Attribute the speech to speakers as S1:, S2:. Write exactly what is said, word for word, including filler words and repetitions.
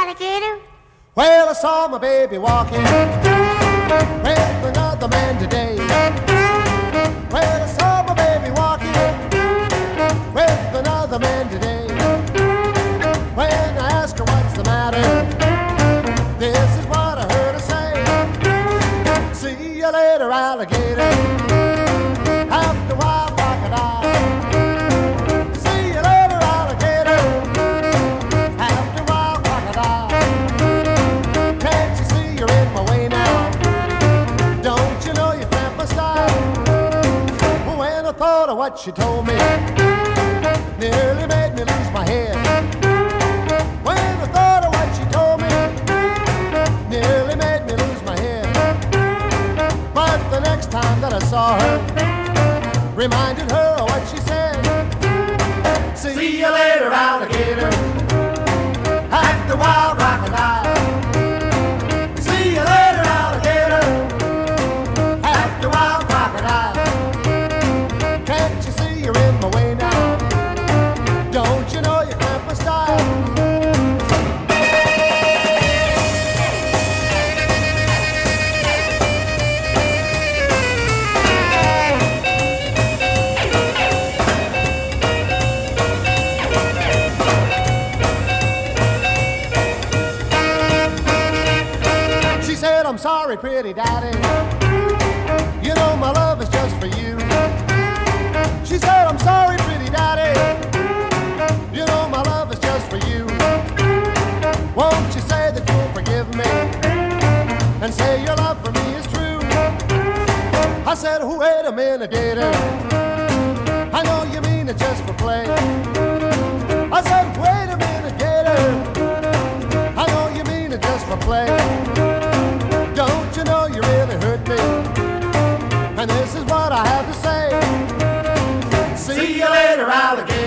S1: alligator?
S2: Well, I saw my baby walking with another man today. Well, I saw my baby walking with another man today. When I asked her what's the matter, this is what I heard her say. See you later, alligator. After a while, crocodile. See you later, alligator. After a while, crocodile. Can't you see you're in my way now? Don't you know you cramp my style? When I thought of what she told me, nearly made me lose my head. When I thought of what she told me, nearly made me lose my head. But the next time that I saw her, reminded her of what she said. See, See you later, alligator. After a while, crocodile. See you later, alligator. After a while, crocodile. Can't you see you're in my way now? Don't you know you cramp my style? She said, I'm sorry, pretty daddy. You know my love is just for you. She said, I'm sorry, pretty daddy. You know my love is just for you. Won't you say that you'll forgive me and say your love for me is true? I said, oh, wait a minute, gator. I know you mean it just for play. I said, wait a minute, gator. I know you mean it just for play. Don't you know you really hurt me? And this is what I have to say. See you later, alligator.